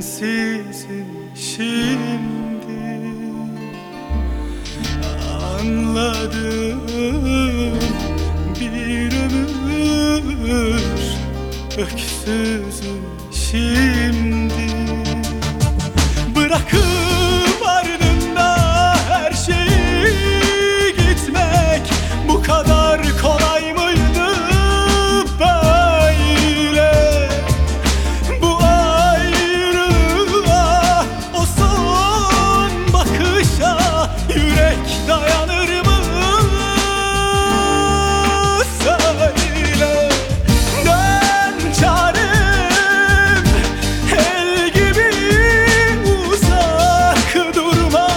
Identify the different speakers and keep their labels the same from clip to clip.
Speaker 1: sensizim şimdi. Anladım, bir ömür öksüzüm şimdi. Bırakıp ardında her şeyi gitmek bu kadar kolay mıydı böyle? Bu ayrılığa, o son bakışa yürek dayanır mı? Söyle. Dön çarem, el gibi uzak durma.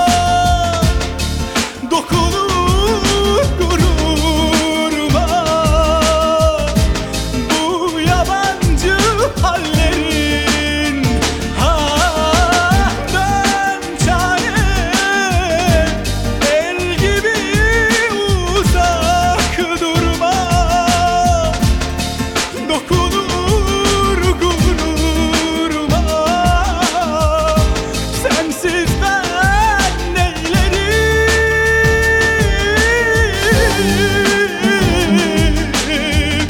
Speaker 1: Dokunur gururuma bu yabancı hallerin. Dön çarem, el gibi uzak durma. Dokunur gururuma, sensiz ben neylerim?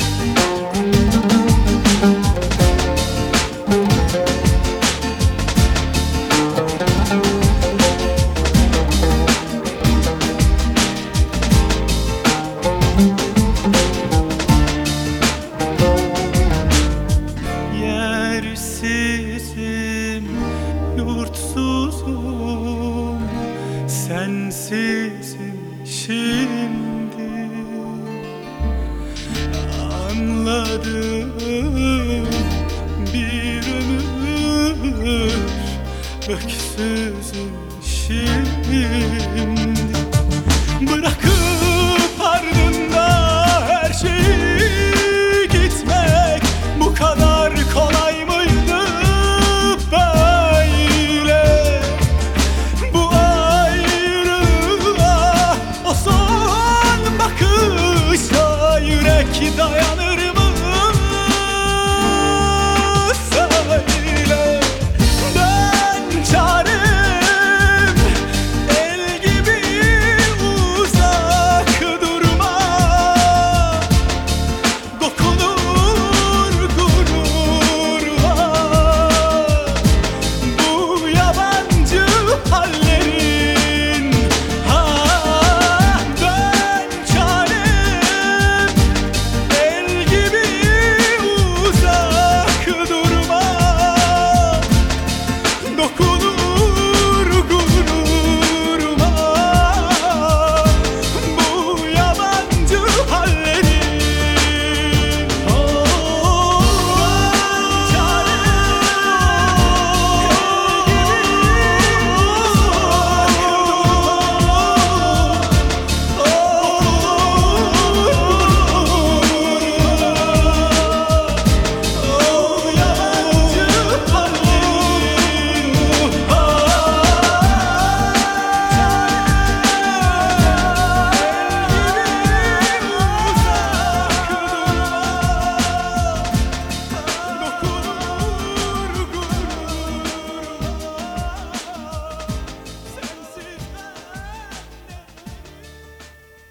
Speaker 1: Yersizim, yurtsuzum, sensizim şimdi. Anladım, bir ömür öksüzüm şimdi. Bırakıp ardında her şeyi gitmek bu kadar kolay mıydı böyle? Bu ayrılığa, o son bakışa yürek dayanır